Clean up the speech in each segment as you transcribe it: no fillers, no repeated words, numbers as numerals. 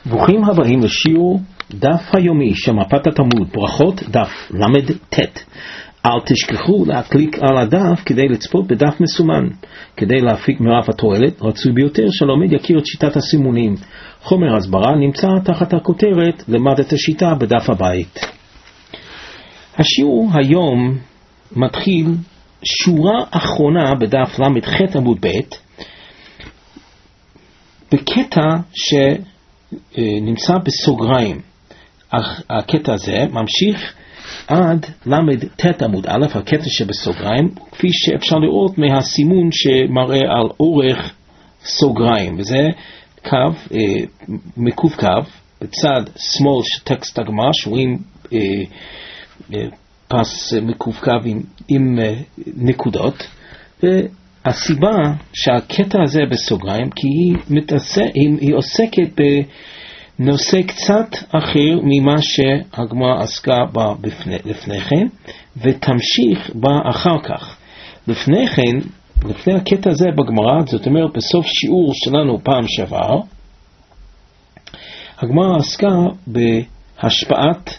ברוכים הבאים לשיעור דף היומי של מפת התלמוד, ברכות דף ל"ט. אל תשכחו להקליק על הדף כדי לצפות בדף מסומן. כדי להפיק מרב התועלת, רצוי ביותר שלומד יכיר את שיטת הסימונים. חומר הסברה נמצא תחת הכותרת למד את השיטה בדף הבית. השיעור היום מתחיל שורה אחרונה בדף ל"ח עמוד ב', בקטע שנמצא בסוגריים. הקטע הזה ממשיך עד ל"ט עמוד א', הקטע שבסוגריים, כפי שאפשר לראות מהסימון שמראה על אורך סוגריים, וזה קו, מקוף קו, בצד שמאל של טקסט הגמרא, שרואים פס מקוף קו עם נקודות, והסיבה שהקטע הזה בסוגריים, כי היא עוסקת בנושא קצת אחר ממה שהגמרא עסקה בה לפני כן, ותמשיך בה אחר כך. לפני כן, לפני הקטע הזה בגמרא, זאת אומרת בסוף שיעור שלנו פעם שעבר, הגמרא עסקה בהשפעת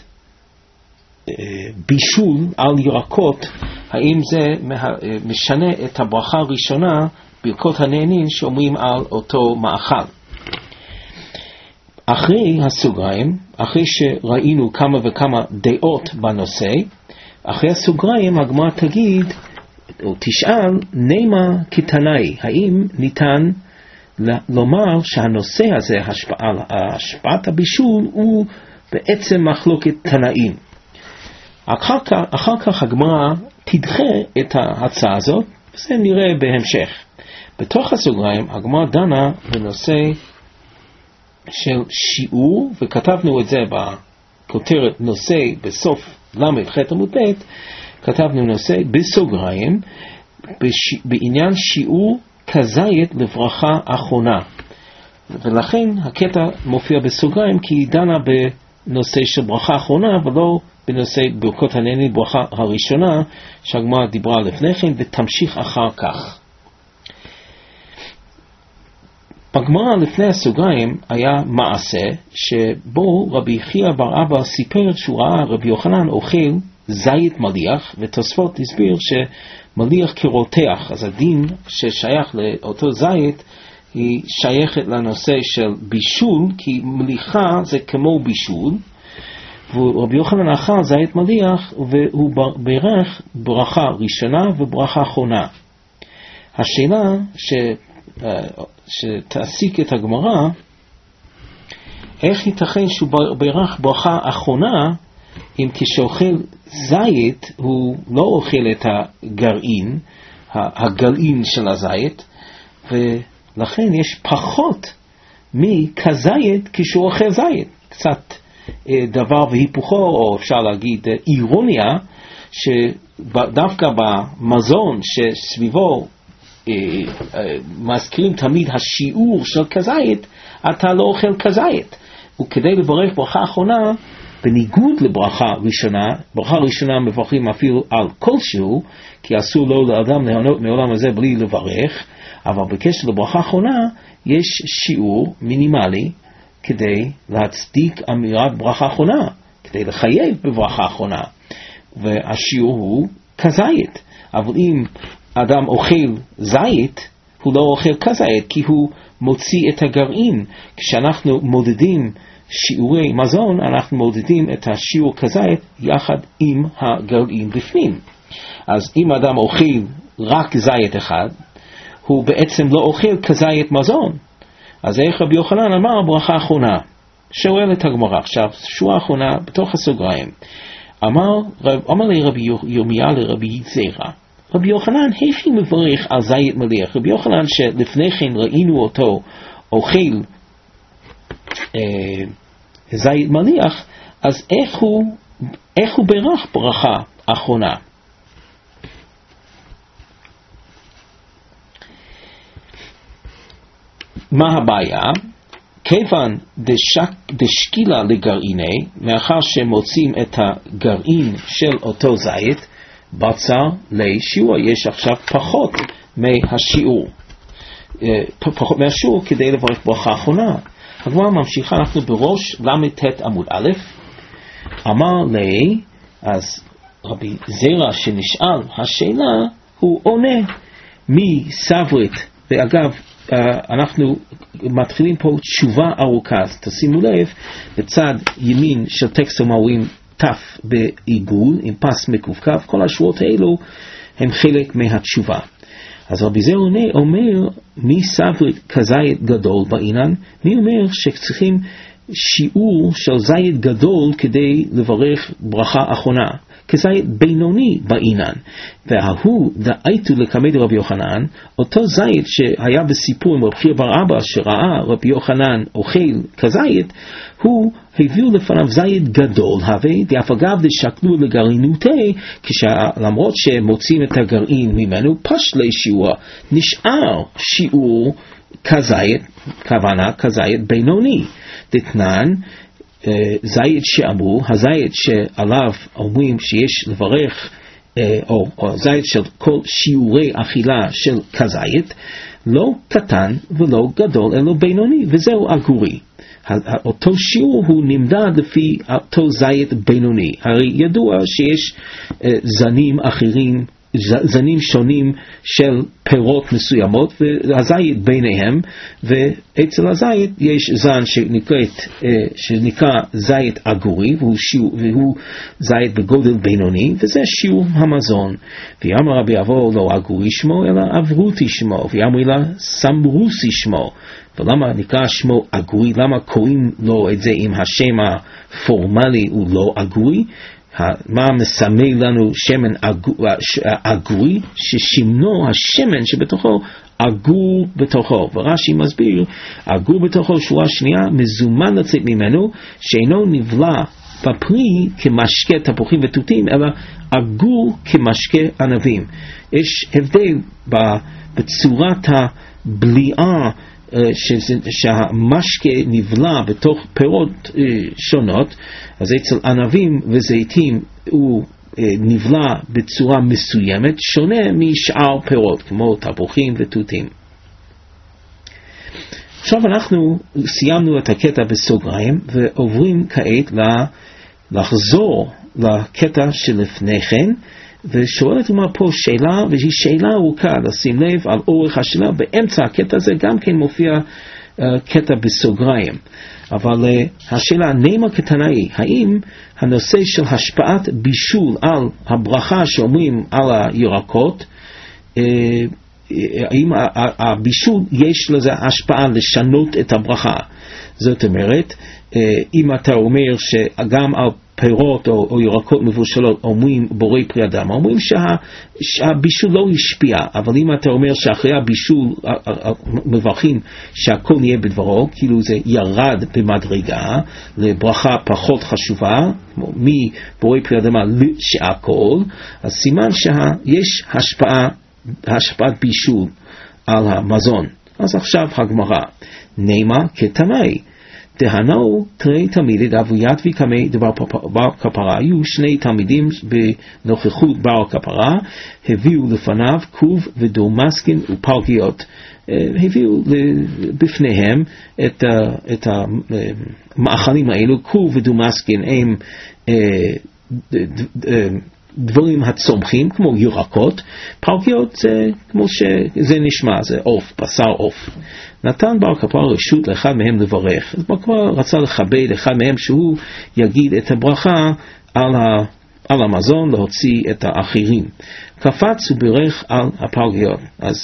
בישול על ירקות, האם זה משנה את הברכה הראשונה ברכות הנהנין שאומרים על אותו מאכל. אחרי הסוגריים, אחרי שראינו כמה וכמה דעות בנושא, אחרי הסוגריים הגמרא תגיד או תשאל נימה כתנאי, האם ניתן לומר שהנושא הזה, השפעת הבישול, הוא בעצם מחלוקת תנאים. אחר כך הגמרא תדחה את ההצעה הזאת, וזה נראה בהמשך. בתוך הסוגריים הגמרא דנה בנושא של שיעור, וכתבנו את זה בכותרת נושא בסוף ל"ח עמוד ב', כתבנו נושא בסוגריים בעניין שיעור כזית לברכה אחרונה, ולכן הקטע מופיע בסוגריים כי היא דנה בנושא של ברכה אחרונה ולא בנושא ברכות הנהנין ברכה הראשונה שהגמרא דיברה לפני כן ותמשיך אחר כך. בגמרא לפני הסוגריים היה מעשה שבו רבי חייא בר אבא סיפר שהוא ראה רבי יוחנן אוכל זית מליח, ותוספות הסביר שמליח כרותח, אז הדין ששייך לאותו זית היא שייכת לנושא של בישול, כי מליחה זה כמו בישול, ורבי יוחנן אכל זית מליח והוא ברך ברכה ראשונה וברכה אחרונה. השאלה שתעסיק את הגמרא, איך ייתכן שהוא ברך ברכה אחרונה אם כשאוכל זית הוא לא אוכל את הגרעין, הגלעין של הזית, ולכן יש פחות מכזית כשהוא אוכל זית. קצת דבר והיפוכו, או אפשר להגיד אירוניה, שדווקא במזון שסביבו מזכירים תמיד השיעור של כזית, אתה לא אוכל כזית. וכדי לברך ברכה אחרונה, בניגוד לברכה ראשונה, ברכה ראשונה מברכים אפילו על כלשהו, כי אסור לו לאדם ליהנות מעולם הזה בלי לברך, אבל בקשר לברכה אחרונה יש שיעור מינימלי כדי להצדיק אמירת ברכה אחרונה, כדי לחייב בברכה אחרונה, והשיעור הוא כזית. אבל אם אדם אוכל זית, הוא לא אוכל כזית, כי הוא מוציא את הגרעין. כשאנחנו מודדים שיעורי מזון, אנחנו מודדים את השיעור כזית יחד עם הגרעין בפנים. אז אם אדם אוכל רק זית אחד, הוא בעצם לא אוכל כזית מזון. אז איך רבי יוחנן אמר ברכה אחרונה? שואל את הגמרא עכשיו, שורה אחרונה בתוך הסוגריים. אמר לי רבי ירמיה לרבי זרע, רבי יוחנן איך מברך על זית מליח? רבי יוחנן שלפני כן ראינו אותו אוכל זית מליח, אז איך הוא ברך ברכה אחרונה? מה הבעיה? כיוון דשקילה לגרעיני, מאחר שמוצאים את הגרעין של אותו זית, בצר לשיעור, יש עכשיו פחות מהשיעור, פחות מהשיעור כדי לברך ברכה אחרונה. הגמרא ממשיכה, אנחנו בראש ל"ט עמוד א', אמר לי, אז רבי זרע שנשאל השאלה, הוא עונה מי סברית, ואגב, אנחנו מתחילים פה תשובה ארוכה, אז תשימו לב, בצד ימין של טקסט המורים תף בעיגול עם פס מקווקו, כל השורות האלו הם חלק מהתשובה. אז רבי זרע אומר, מי סברית כזית גדול בעינן? מי אומר שצריכים שיעור של זית גדול כדי לברך ברכה אחרונה? כזית בינוני בעינן. וההוא דאיתו לקמד רבי יוחנן, אותו זית שהיה בסיפור עם רבי חייא בר אבא שראה רבי יוחנן אוכל כזית, הוא הביאו לפניו זית גדול, ואף אגב דשקלו לגרעינותי, למרות שמוצאים את הגרעין ממנו, פשלי שיעור, נשאר שיעור כזית, כוונה כזית בינוני. דתנן, זית שאמרו, הזית שעליו אומרים שיש לברך, או זית של כל שיעורי אכילה של כזית, לא קטן ולא גדול אלא בינוני, וזהו אגורי. אותו שיעור הוא נמדד לפי אותו זית בינוני. הרי ידוע שיש זנים אחרים, זנים שונים של פירות מסוימות, והזית ביניהם, ואצל הזית יש זן שנקרא זית אגורי, והוא זית בגודל בינוני, וזה שיעור המזון. ויאמר רבי אבו לא אגורי שמו, אלא אברותי שמו, ויאמר לה סמרוסי שמו. ולמה נקרא שמו אגורי? למה קוראים לו את זה עם השם הפורמלי הוא לא אגורי? מה מסמל לנו שמן אגורי? ששמנו השמן שבתוכו אגור בתוכו. ורש"י מסביר, אגור בתוכו שורה שנייה, מזומן לצאת ממנו, שאינו נבלע בפרי כמשקה תפוחים ותותים, אלא אגור כמשקה ענבים. יש הבדל בצורת הבליעה, שהמשקה נבלע בתוך פירות שונות. אז אצל ענבים וזיתים הוא נבלע בצורה מסוימת, שונה משאר פירות כמו תפוחים ותותים. עכשיו אנחנו סיימנו את הקטע בסוגריים ועוברים כעת לחזור לקטע שלפני כן, ושואלת מה פה שאלה, והיא שאלה ארוכה, לשים לב על אורך השאלה. באמצע הקטע הזה גם כן מופיע קטע בסוגריים, אבל השאלה נימה קטנאי, האם הנושא של השפעת בישול על הברכה שאומרים על הירקות, האם הבישול יש לזה השפעה לשנות את הברכה? זאת אומרת, אם אתה אומר שגם על פירות או ירקות מבושלות אומרים בורא פרי אדם, אומרים שהבישול לא השפיע, אבל אם אתה אומר שאחרי הבישול מברכים שהכל נהיה בדברו, כאילו זה ירד במדרגה לברכה פחות חשובה מבורא פרי אדם שהכל, אז סימן שיש השפעת בישול על המזון. אז עכשיו הגמרא, נימה כתנאי, דהנו תרי תלמידי דאבוית וקמי דבר בר כפרה. היו שני תלמידים בנוכחות בר כפרה, הביאו לפניו כוב ודורמסקין ופלגיות. הביאו בפניהם את המאכלים האלו. כוב ודורמסקין הם דברים הצומחים כמו ירקות, פלגיות זה כמו שזה נשמע, זה עוף, בשר עוף. נתן בר כפרה רשות לאחד מהם לברך. אז בר כפרה רצה לכבד אחד מהם שהוא יגיד את הברכה על המזון, להוציא את האחרים. קפץ וברך על הפלגיות. אז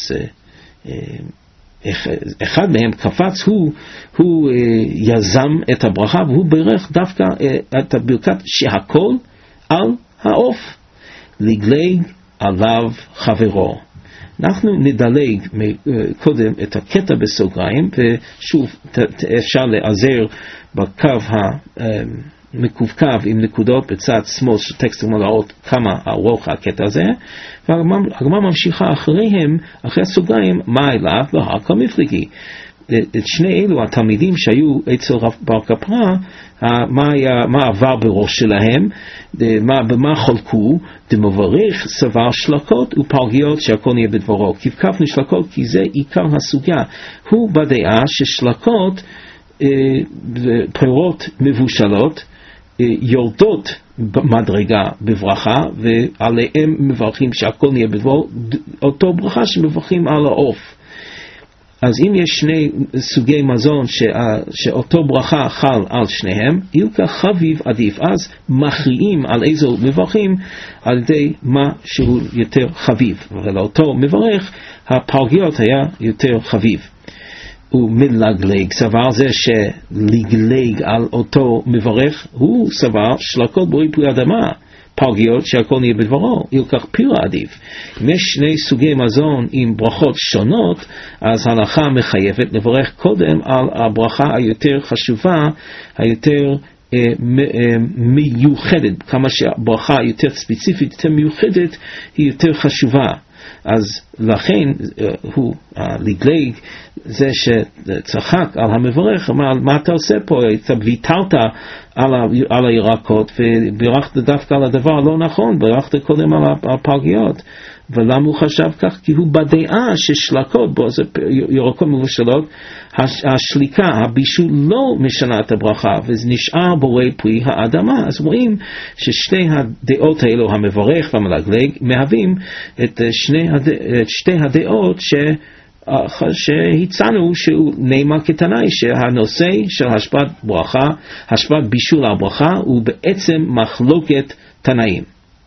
אחד מהם קפץ, הוא יזם את הברכה, והוא ברך דווקא את הברכת שהכל על העוף, לגלג עליו חברו. אנחנו נדלג קודם את הקטע בסוגריים, ושוב אפשר להיעזר בקו המקווקו עם נקודות בצד שמאל של טקסט להראות כמה ארוך הקטע הזה, והגמרא ממשיכה אחריהם, אחרי הסוגריים, מה אליו והקל מפלגי. את שני אלו התלמידים שהיו אצל בר כפרה, מה עבר בראש שלהם, במה חולקו, דמברך סבר שלקות ופלגיות שהכל נהיה בדברו. כבקפנו שלקות כי זה עיקר הסוגיה. הוא בדעה ששלקות פירות מבושלות יורדות מדרגה בברכה, ועליהם מברכים שהכל נהיה בדברו, אותו ברכה שמברכים על העוף. אז אם יש שני סוגי מזון שאותו ברכה חל על שניהם, ילקח חביב עדיף. אז מכריעים על איזו מברכים על ידי מה שהוא יותר חביב, ולאותו מברך הפרגיות היה יותר חביב. ומלגלג, סבר זה שלגלג על אותו מברך, הוא סבר שלקות בורא פרי אדמה, פרגיות שהכל נהיה בדברו, ילקח פירה עדיף. אם יש שני סוגי מזון עם ברכות שונות, אז ההלכה מחייבת לברך קודם על הברכה היותר חשובה, היותר מיוחדת. כמה שהברכה יותר ספציפית, יותר מיוחדת, היא יותר חשובה. אז לכן הוא לגלג, זה שצחק על המברך, אמר מה אתה עושה פה, אתה ויתרת על הירקות ובירכת דווקא על הדבר לא נכון, בירכת קודם על הפרגיות. ולמה הוא חשב כך? כי הוא בדעה ששלקות בו, זה ירקות מבושלות, השליקה, הבישול לא משנה את הברכה, וזה נשאר בורא פרי האדמה. אז רואים ששתי הדעות האלו, המברך והמלגלג, מהווים את שתי הדעות שהצענו שהוא נאמר כתנאי, שהנושא של השפעת ברכה, השפעת בישול הברכה, הוא בעצם מחלוקת תנאים.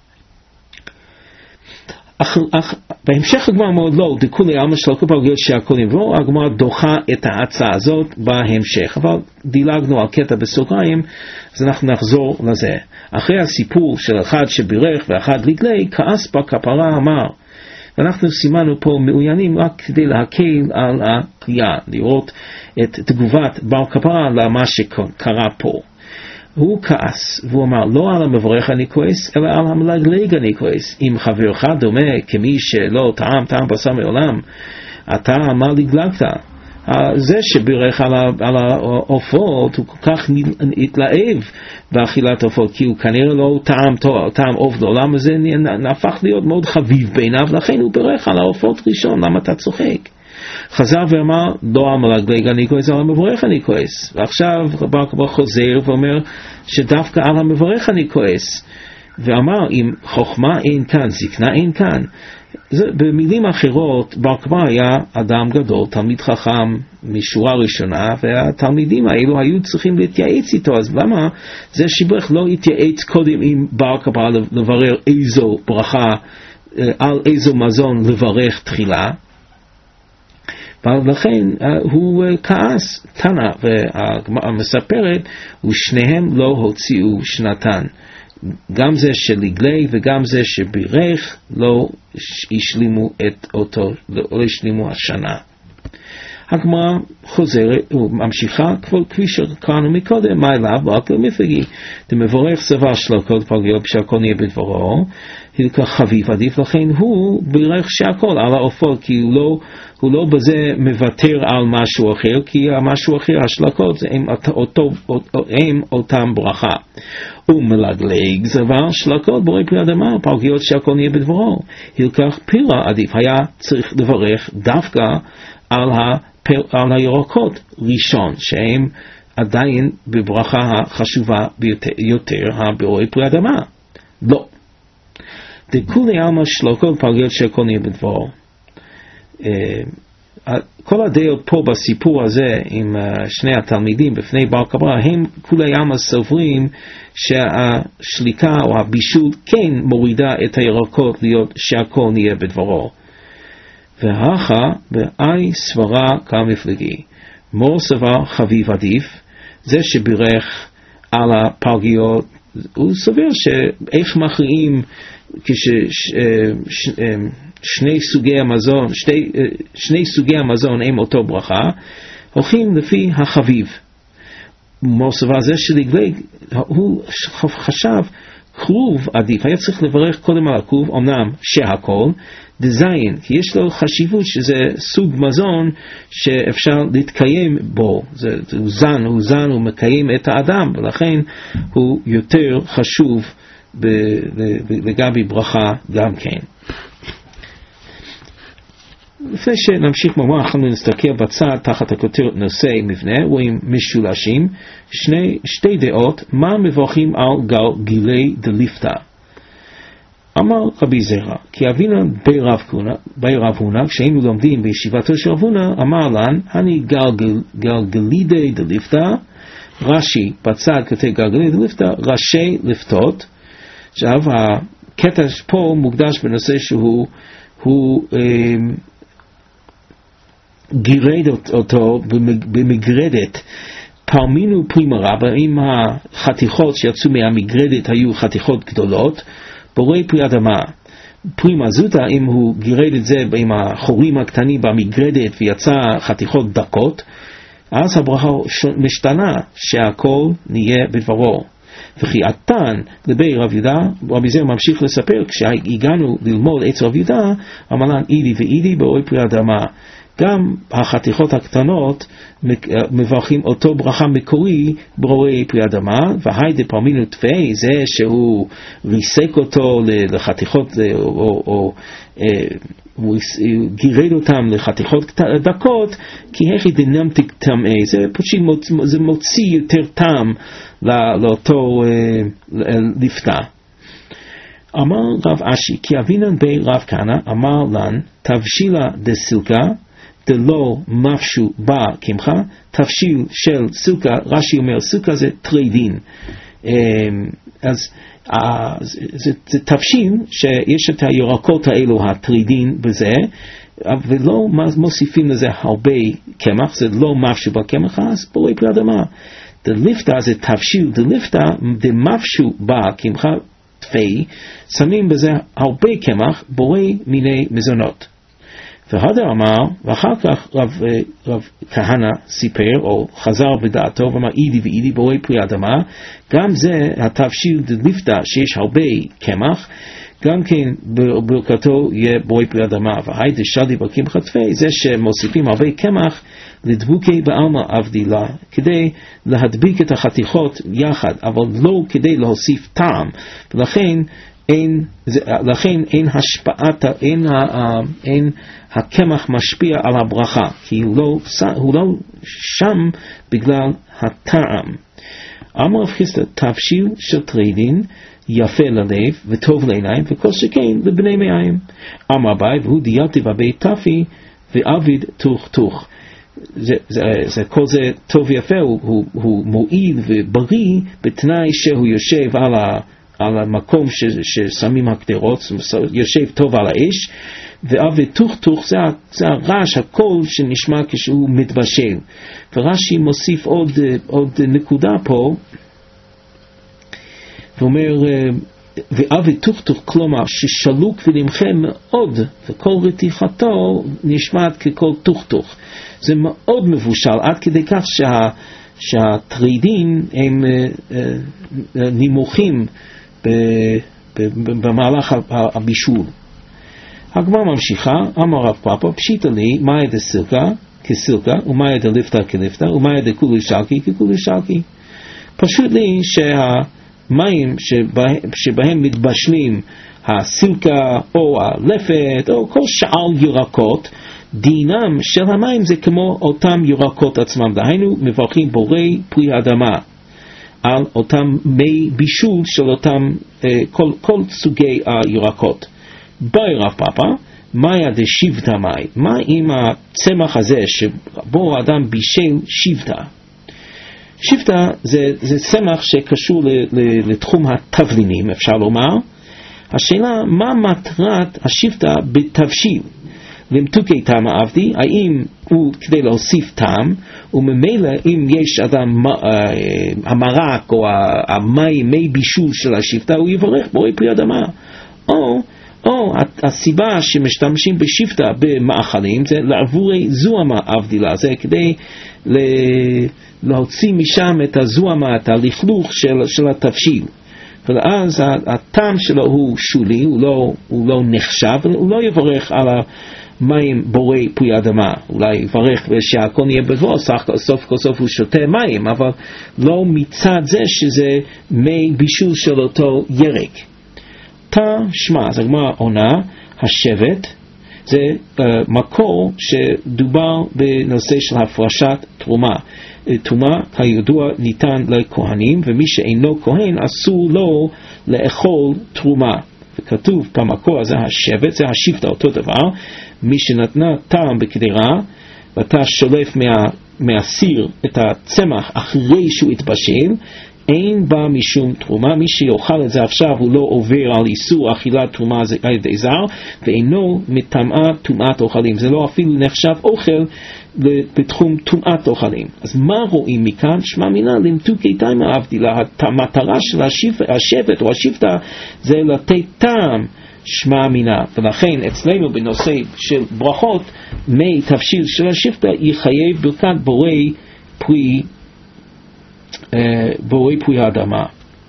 בהמשך הגמרא מאוד לא, דכולי עלמא שלקות פרגיות שהכל נברא, הגמרא דוחה את ההצעה הזאת בהמשך, אבל דילגנו על קטע בסוגריים, אז אנחנו נחזור לזה. אחרי הסיפור של אחד שבירך ואחד לגלג, כעס בכפרה אמר, ואנחנו סימנו פה מעוניינים רק כדי להקל על הקריאה, לראות את תגובת בר כפרה למה שקרה פה. הוא כעס, והוא אמר, לא על המברך אני כועס, אלא על המלגלג אני כועס. אם חברך דומה כמי שלא טעם בשר מעולם, אתה מה לגלגת? זה שבירך על העופות, הוא כל כך התלהב באכילת עופות, כי הוא כנראה לא טעם עוף לעולם, הזה נהפך להיות מאוד חביב בעיניו, לכן הוא בירך על העופות ראשון. למה אתה צוחק? חזר ואמר, לא המלגלג אני כועס, על המברך אני כועס. ועכשיו בר כפרה חוזר ואומר שדווקא על המברך אני כועס, ואמר, אם חוכמה אין כאן, זקנה אין כאן. במילים אחרות, בר כפרה היה אדם גדול, תלמיד חכם משורה ראשונה, והתלמידים האלו היו צריכים להתייעץ איתו. אז למה זה שברך לא התייעץ קודם עם בר כפרה לברר איזו ברכה, על איזו מזון לברך תחילה? ולכן הוא כעס. תנא והגמרא מספרת, ושניהם לא הוציאו שנתן. גם זה שלגלג וגם זה שבירך לא השלימו את אותו, לא השלימו השנה. הגמרא חוזרת וממשיכה, כפי שקראנו מקודם, מה אליו? רק למפלגי. דמבורך סבר שלקות פרגיות כשהכל נהיה בדברו, ילקח חביב עדיף, לכן הוא בירך שהכל על העופות, כי הוא לא בזה מוותר על משהו אחר, כי המשהו אחר, השלקות, הם אותם ברכה. ומלגלג סבר שלקות בורא פרי אדמה, פרגיות שהכל נהיה בדברו, ילקח פירה עדיף. היה צריך לברך דווקא על הירקות ראשון, שהם עדיין בברכה החשובה ביותר, הבורא פרי אדמה. לא. דכולי עלמא שלקות פרגיות שהכל נהיה בדברו. כל הדעות פה בסיפור הזה עם שני התלמידים בפני בר כפרה, הם כולי עלמא סוברים שהשליקה או הבישול כן מורידה את הירקות להיות שהכל נהיה בדברו. והכה באי סברה כמפלגי, מור סבר חביב עדיף, זה שבירך על הפרגיות, הוא סובר שאיך מכריעים כששני סוגי המזון הם אותו ברכה, הולכים לפי החביב. מור סבר זה שלגלג, הוא חשב כרוב עדיף, היה צריך לברך קודם על הכרוב, אמנם שהכל דזיין, כי יש לו חשיבות שזה סוג מזון שאפשר להתקיים בו, הוא זן, הוא מקיים את האדם, ולכן הוא יותר חשוב לגבי ברכה גם כן. לפני שנמשיך ממש, אנחנו נסתכל בצד תחת הכותרת נושא מבנה, רואים משולשים, שתי דעות, מה מברכים על גילי דליפתא. אמר רבי זרע, כי אבינו בי רב הונא, כשהיינו לומדים בישיבתו של רב הונא, אמר לן, אני גלגלידי דליפתא, רש"י בצד כותב גלגלידי דליפתא, ראשי לפתות. עכשיו הקטע פה מוקדש בנושא שהוא גירד אותו במגרדת, פרמינו פרימה רבה, אם החתיכות שיצאו מהמגרדת היו חתיכות גדולות, בורא פרי אדמה, פרימה זוטה, אם הוא גירד את זה עם החורים הקטנים במגרדת ויצא חתיכות דקות, אז הברכה משתנה שהכל נהיה בדברו. וכי עתן לבי רב יהודה, רבי זרע ממשיך לספר, כשהגענו ללמוד אצל רב יהודה, אמרן אידי ואידי בורא פרי אדמה, גם החתיכות הקטנות מברכים אותו ברכה מקורי בורא פרי אדמה, והיידה פרמינו תפי, זה שהוא ריסק אותו לחתיכות, או הוא גירד אותם לחתיכות דקות, כי הכי דינמטיק טמאי, זה מוציא יותר טעם לאותו לפתע. אמר רב אשי, כי אבינן בי רב כהנא אמר לן, תבשילה דסילקה דלא מפשו בה קמחה, תבשיל של סילקה, רש"י אומר סילקה זה טריידין, אז זה תבשיל שיש את הירקות האלו הטריידין בזה, ולא מוסיפים לזה הרבה קמח, זה לא מפשו בה קמח, אז בורא פרי אדמה. דליפתא זה תבשיל דליפתא דמפשו בה קמחה תפי, שמים בזה הרבה קמח, בורא מיני מזונות. והדר אמר, ואחר כך רב כהנא סיפר, או חזר בדעתו, ואמר אידי ואידי בורא פרי אדמה, גם זה התבשיל דליפתא שיש הרבה קמח, גם כן ברכתו יהיה בורא פרי אדמה, והי דשדי בקמחא תפי, זה שמוסיפים הרבה קמח לדבוקי בעלמא אבדילה, כדי להדביק את החתיכות יחד, אבל לא כדי להוסיף טעם, ולכן אין השפעת, אין הקמח משפיע על הברכה, כי הוא לא שם בגלל הטעם. אמר רב חיסדא, תבשיל של טריידין יפה ללב וטוב לעיניים, וכל שכן לבני מעיים. אמר אביי, והוא דיאתי בבית תפי ועביד תוך תוך. כל זה טוב ויפה, הוא מועיל ובריא בתנאי שהוא יושב על המקום ששמים הקדרות, יושב טוב על האש, ועבד תוך תוך זה הרעש, הקול שנשמע כשהוא מתבשל. ורש"י מוסיף עוד נקודה פה, ואומר, ועבד תוך תוך, כלומר ששלוק ונמחה מאוד, וכל רתיחתו נשמעת ככל תוך תוך. זה מאוד מבושל, עד כדי כך שהטריידים הם נמוכים במהלך הבישול. הגמרא ממשיכה, אמר רב פאפא, פשיטא לי, מאי דסילקה כסילקה, ומאי דליפתא כליפתא, ומאי דכולי שלקי ככולי שלקי. פשוט לי שהמים שבהם מתבשלים הסילקה או הלפת או כל שאר ירקות, דינם של המים זה כמו אותם ירקות עצמם, דהיינו מברכים בורא פרי אדמה על אותם מי בישול של אותם כל סוגי הירקות. באי רב פאפא, מאיה דשבתא מאי, מה עם הצמח הזה שבו האדם בישל שבתא? שבתא זה צמח שקשור לתחום התבלינים, אפשר לומר. השאלה, מה מטרת השבתא בתבשיל? למתוקי טעם עבדי, האם הוא כדי להוסיף טעם, וממילא אם יש אדם המרק או מי בישול של השבתא, הוא יברך בורא פרי אדמה. או הסיבה שמשתמשים בשבתא במאכלים זה לעבורי זוהמה אבדילה, זה כדי להוציא משם את הזוהמה, את הלכלוך של התבשיל. ואז הטעם שלו הוא שולי, הוא לא נחשב, הוא לא יברך על מים בורא פרי אדמה, אולי יברך שהכל נהיה בבוא, סוף כל סוף הוא שותה מים, אבל לא מצד זה שזה מי בישול של אותו ירק. תא שמע, אז הגמרא עונה, השבט זה מקור שדובר בנושא של הפרשת תרומה. תרומה הידוע ניתן לכהנים, ומי שאינו כהן אסור לו לאכול תרומה. וכתוב במקור הזה השבט, זה השבט אותו דבר, מי שנתנה טעם בקדירה, ואתה שולף מהסיר את הצמח אחרי שהוא התבשל, אין בה משום תרומה. מי שיאכל את זה עכשיו הוא לא עובר על איסור אכילת תרומה על ידי זר, ואינו מטמאה טומאת אוכלים. זה לא אפילו נחשב אוכל בתחום טומאת אוכלים. אז מה רואים מכאן? שמע מינה למתו כיתיים הבדילה. המטרה של השבט או השבטה זה לתת טעם שמע מינה, ולכן אצלנו בנושא של ברכות מי תבשיל של השבטה יחייב ברכת בורא פרי האדמה.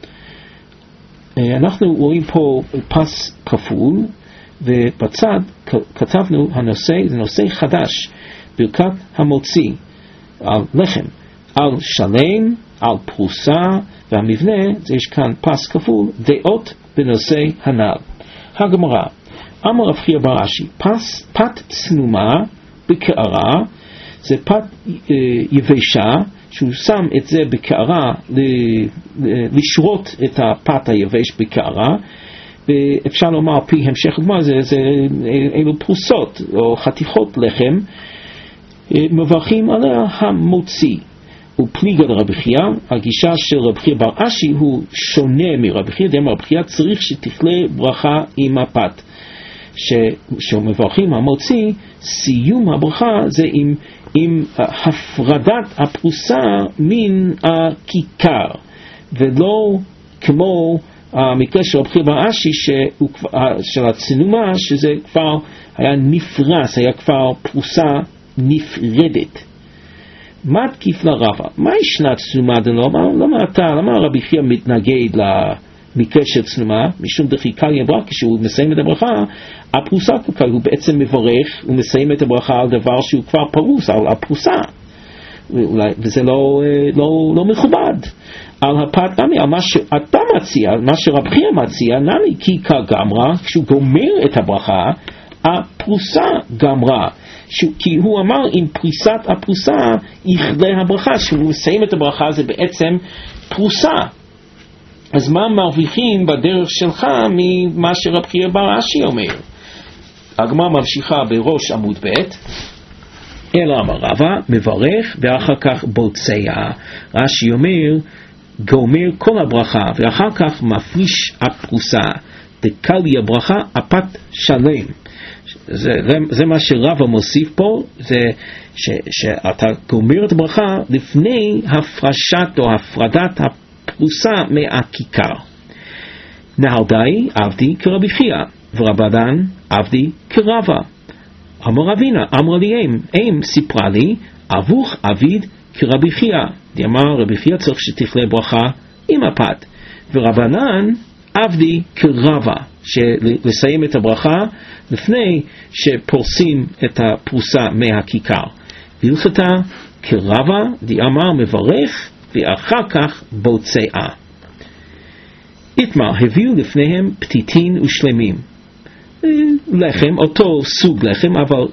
אנחנו רואים פה פס כפול, ובצד כתבנו הנושא, זה נושא חדש, ברכת המוציא על לחם, על שלם, על פרוסה, והמבנה, יש כאן פס כפול, דעות בנושא הנ"ל. הגמרא, אמר רב חייא בר אשי, פת צנומה בקערה, זה פת יבשה, שהוא שם את זה בקערה, לשרות את הפת היבש בקערה, ואפשר לומר פי המשך דוגמה, אלו פרוסות או חתיכות לחם, מברכים עליה המוציא. ופליגה לרבי חייא, הגישה של רבי חייא בר אשי הוא שונה מרבי חייא, דאמר רבי חייא צריך שתכלה ברכה עם הפת. שמברכים המוציא, סיום הברכה זה עם הפרדת הפרוסה מן הכיכר, ולא כמו המקרה של רבי חייא בר אשי של הצנומה, שזה כבר היה נפרס, היה כבר פרוסה נפרדת. מה תקיף לרבה? מה ישנה צנומה דנורמה? למה רבי חייא מתנגד למקרה של צנומה? משום דחיקה יברא, כשהוא מסיים את הברכה, הפרוסה כלל, הוא בעצם מברך, הוא מסיים את הברכה על דבר שהוא כבר פרוס, על הפרוסה. וזה לא מכובד. על הפת נמי, על מה שאתה מציע, מה שרבי חייא מציע, נמי כי כגמרא, כשהוא גומר את הברכה, הפרוסה גמרה. כי הוא אמר עם פריסת הפרוסה יכלה הברכה, שהוא מסיים את הברכה זה בעצם פרוסה. אז מה מרוויחים בדרך שלך ממה שרבי חייא בר אשי אומר? הגמרא ממשיכה בראש עמוד ב', אלא אמר רבא מברך ואחר כך בוצע. רש"י אומר גומר כל הברכה ואחר כך מפריש הפרוסה, דקלי הברכה הפת שלם. זה מה שרבא מוסיף פה, זה שאתה גומר את הברכה לפני הפרשת או הפרדת הפרוסה מהכיכר. נהרדאי עבדי כרבי חייא ורבנן עבדי כרבא. אמר רבינה אמר לי אם סיפרה לי אבוך עביד כרבי חייא. אמר רבי חייא צריך שתכלה ברכה עם הפת, ורבנן עבדי כרבא, שלסיים את הברכה לפני שפורסים את הפרוסה מהכיכר. והלכתה כרבא דאמר מברך ואחר כך בוצע. איתמר הביאו לפניהם פתיתין ושלמים, לחם, אותו סוג לחם, אבל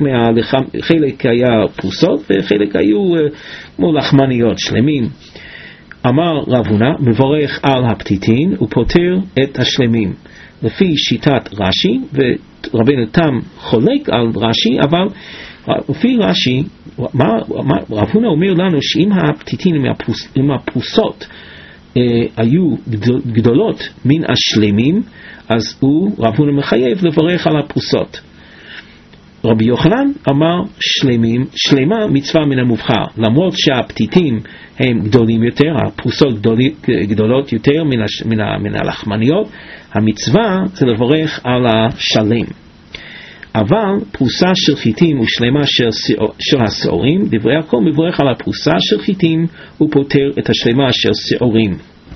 חלק היה פרוסות וחלק היו כמו לחמניות שלמים. אמר רב הונא מברך על הפתיתין ופותר את השלמים, לפי שיטת רש"י, ורבנו תם חולק על רש"י, אבל לפי רש"י רב הונא אומר לנו שאם הפתיתין עם הפרוסות היו גדולות מן השלמים, אז רב הונא מחייב לברך על הפרוסות. רבי יוחנן אמר שלמה מצווה מן המובחר, למרות שהפתיתים הם גדולים יותר, הפרוסות גדולות יותר מן הלחמניות, המצווה זה לברך על השלם. אבל פרוסה של חיטים ושלמה של השעורים, דברי הכל מברך על הפרוסה של חיטים ופותר את השלמה של שעורים.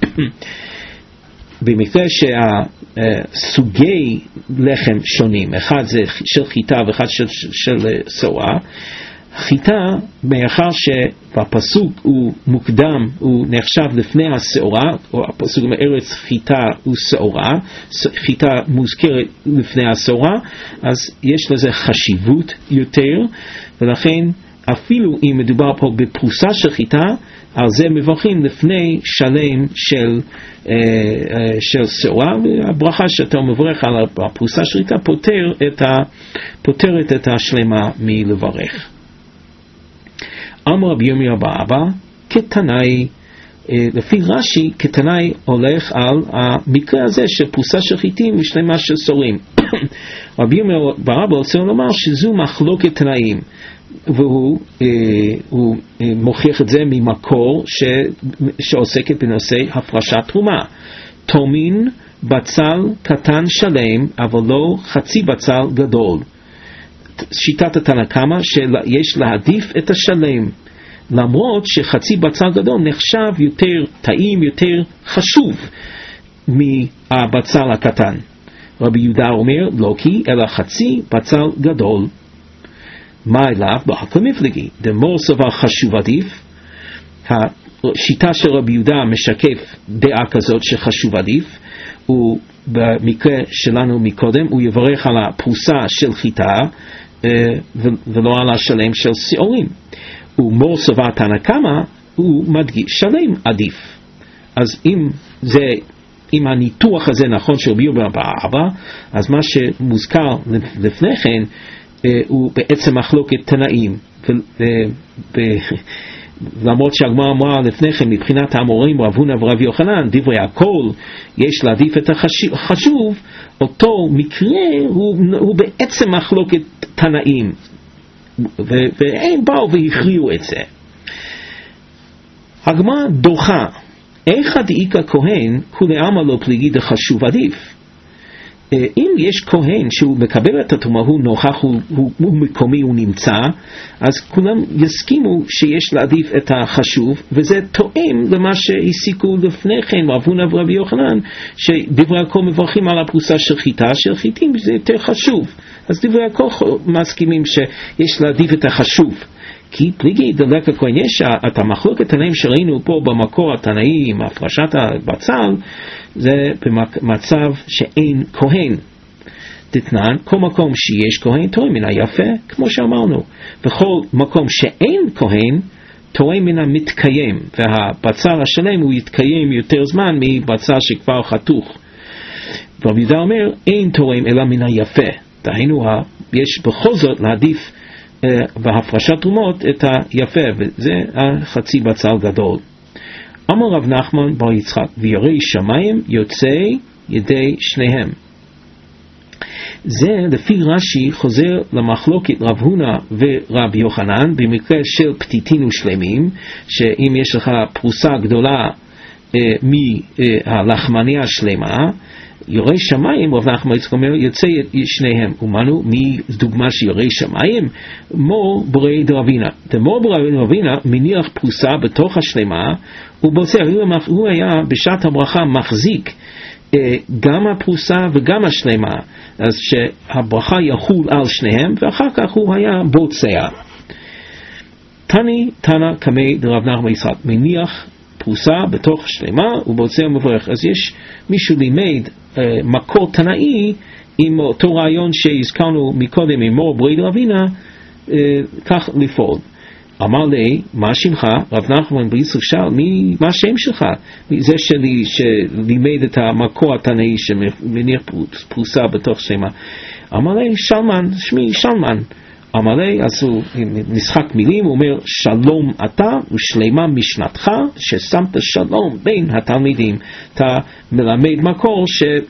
במקרה שהסוגי לחם שונים, אחד זה של חיטה ואחד של שעורה, חיטה, מאחר שבפסוק הוא מוקדם, הוא נחשב לפני השעורה, או הפסוק מארץ חיטה הוא שעורה, חיטה מוזכרת לפני השעורה, אז יש לזה חשיבות יותר, ולכן אפילו אם מדובר פה בפרוסה של חיטה, על זה מברכים לפני שלם של שעורה, והברכה שאתה מברך על הפרוסה של חיטה פותרת את השלמה מלברך. אמר רבי ירמיה בר אבא, כתנאי, לפי רש"י, כתנאי הולך על המקרה הזה של פרוסה של חיטים ושלמה של סורים. רבי ירמיה בר אבא רוצה לומר שזו מחלוקת תנאים, והוא מוכיח את זה ממקור שעוסקת בנושא הפרשת תרומה. תומין בצל קטן שלם, אבל לא חצי בצל גדול. שיטת התנא קמא שיש להעדיף את השלם, למרות שחצי בצל גדול נחשב יותר טעים, יותר חשוב מהבצל הקטן. רבי יהודה אומר לא כי אלא חצי בצל גדול. מה אליו? בהכל מפלגי דמור סבר חשוב עדיף. השיטה של רבי יהודה משקף דעה כזאת שחשוב עדיף, ובמקרה שלנו מקודם הוא יברך על הפרוסה של חיטה ולא על השלם של שעורים. ומור סבר תנא קמא הוא מדגיש שלם עדיף. אז אם הניתוח הזה נכון של רבי ירמיה בר אבא, אז מה שמוזכר לפני כן הוא בעצם מחלוקת תנאים, למרות שהגמרא אמרה לפני כן מבחינת האמוראים רב הונא ורב יוחנן דברי הכל יש להעדיף את החשוב, אותו מקרה הוא בעצם מחלוקת תנאים, והם באו והכריעו את זה. הגמרא דוחה איך דאיכא כהן כולי עלמא לא פליגי דחשוב עדיף. אם יש כהן שהוא מקבל את התרומה, הוא נוכח, הוא מקומי, הוא נמצא, אז כולם יסכימו שיש להעדיף את החשוב, וזה תואם למה שהסיקו לפני כן רב הונא ורבי יוחנן, שדברי הכל מברכים על הפרוסה של חיטה, של חיטים זה יותר חשוב. אז דברי הכל מסכימים שיש להעדיף את החשוב. כי פליגי דלקא כהן יש את המחלוקת תנאים שראינו פה במקור התנאים, הפרשת הבצל, זה במצב שאין כהן. תתנן, כל מקום שיש כהן תורם מן היפה, כמו שאמרנו. בכל מקום שאין כהן תורם מן המתקיים, והבצל השלם הוא יתקיים יותר זמן מבצל שכבר חתוך. רבי יהודה אומר אין תורם אלא מן היפה, דהיינו יש בכל זאת להעדיף בהפרשת תרומות את היפה, וזה החצי בצל גדול. אמר רב נחמן בר יצחק, ויראי שמיים יוצא ידי שניהם. זה לפי רש"י חוזר למחלוקת רב הונא ורב יוחנן במקרה של פתיתין ושלמים, שאם יש לך פרוסה גדולה מהלחמניה השלמה, יראי שמיים, רב נחמן יצחק אומר, יוצא שניהם. ומנו, מדוגמה שיראי שמיים? מור ברי דרבינה. דמור ברי דרבינה מניח פרוסה בתוך השלמה, ובוצע, הוא היה בשעת הברכה מחזיק גם הפרוסה וגם השלמה, אז שהברכה יחול על שניהם, ואחר כך הוא היה בוצע. תנא קמי דרב נחמן יצחק, מניח פרוסה בתוך שלמה ובוצע מברך. אז יש מישהו לימד מקור תנאי עם אותו רעיון שהזכרנו מקודם עם מור ברי דרבינה, כך לפעול. אמר לי, מה שמך? רב נחמן בר יצחק שאל, מה השם שלך? זה שלי שלימד את המקור התנאי שמניח פרוסה בתוך שלמה. אמר לי, שלמן, שמי שלמן. אמר לי, אז הוא משחק מילים, הוא אומר, שלום אתה ושלמה משנתך, ששמת שלום בין התלמידים. אתה מלמד מקור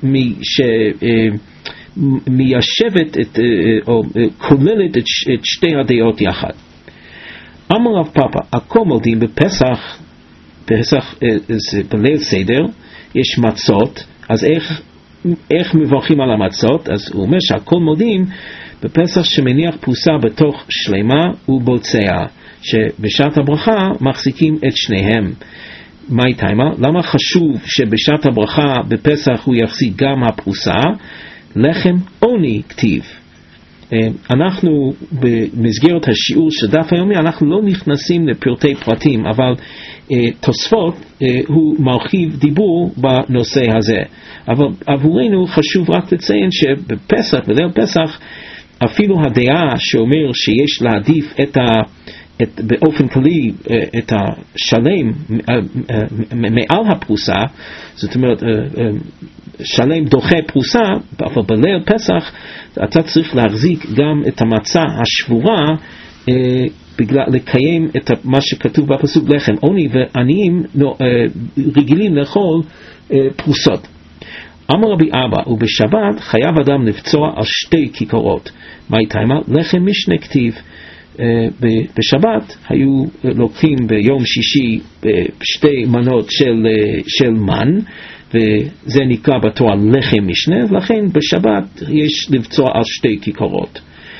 שמיישבת או כוללת את שתי הדעות יחד. אמר רב פאפא, הכל מולדים בפסח זה בליל סדר, יש מצות, אז איך מברכים על המצות? אז הוא אומר שהכל מולדים בפסח שמניח פרוסה בתוך שלמה ובוצע, שבשעת הברכה מחזיקים את שניהם. מה איתמה? למה חשוב שבשעת הברכה בפסח הוא יחזיק גם הפרוסה? לחם עוני כתיב. אנחנו במסגרת השיעור של דף היומי אנחנו לא נכנסים לפרטי פרטים, אבל תוספות הוא מרחיב דיבור בנושא הזה. אבל עבורנו חשוב רק לציין שבפסח, בליל פסח, אפילו הדעה שאומר שיש להעדיף באופן כללי את השלם מעל הפרוסה, זאת אומרת שלם דוחה פרוסה, אבל בליל פסח אתה צריך להחזיק גם את המצה השבורה בגלל לקיים את מה שכתוב בפסוק לחם עוני ועניים רגילים לאכול פרוסות. אמר רבי אבא, ובשבת חייב אדם לבצוע על 2 כיכרות. מה איתמה? לחם משנה כתיב. בשבת היו לוקחים ביום שישי 2 מנות של מן, וזה נקרא בתורה לחם משנה, ולכן בשבת יש לבצוע על 2 כיכרות.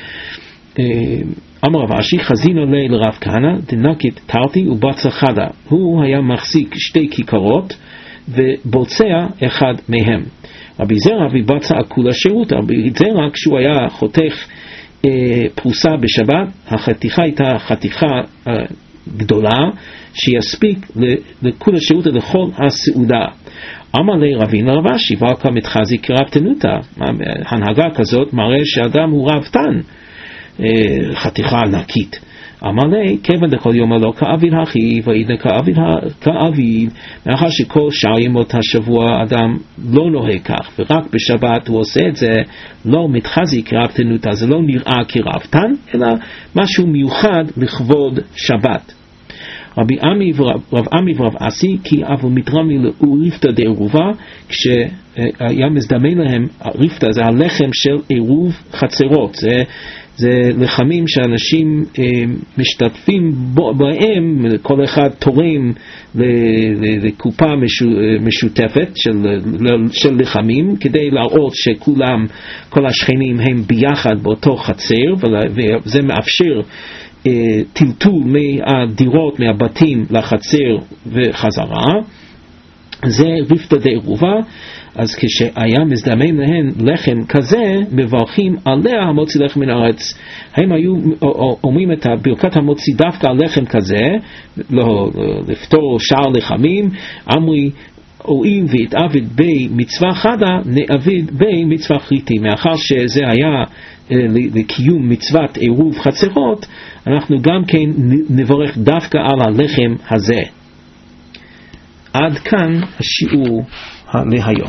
אמר רב אשי, חזינו לרב כהנא דנקית תרתי ובצע חדה. הוא היה מחזיק 2 כיכרות ובוצע אחד מהם. רבי זרע ובצע כולה שירותה. רבי זרע כשהוא היה חותך פרוסה בשבת, החתיכה הייתה חתיכה גדולה שיספיק לכולה שירותה לכל הסעודה. אמר לי רבינו רב אשי, ואלקה מתחזי כרב תנותה. הנהגה כזאת מראה שאדם הוא רבתן, חתיכה ענקית. אמר לי, כיוון דכל יום לא כאביל הכי, ועידן כאביל, מאחר שכל שאר ימות השבוע אדם לא נוהג כך, ורק בשבת הוא עושה את זה, לא מתחזי כרב תנותה, זה לא נראה כרבתן, אלא משהו מיוחד לכבוד שבת. רב עמי ורב אסי, כי אבל מתרמי לריפתא דעירובה, כשהיה מזדמן להם, ריפתא זה הלחם של עירוב חצרות, זה לחמים שאנשים משתתפים בהם, כל אחד תורם לקופה משותפת של לחמים, כדי להראות שכולם, כל השכנים הם ביחד באותו חצר, וזה מאפשר טלטול מהדירות, מהבתים לחצר וחזרה. זה ריפתא דעירובה. אז כשהיה מזדמן להן לחם כזה, מברכים עליה המוציא לחם מן הארץ. הם היו אומרים את ברכת המוציא דווקא על לחם כזה, לא לפתור שאר לחמים. אמרי, אם והתעבד בי מצווה חדה, נעבד בי מצווה חיתי. מאחר שזה היה לקיום מצוות עירוב חצרות, אנחנו גם כן נברך דווקא על הלחם הזה. עד כאן השיעור להיום.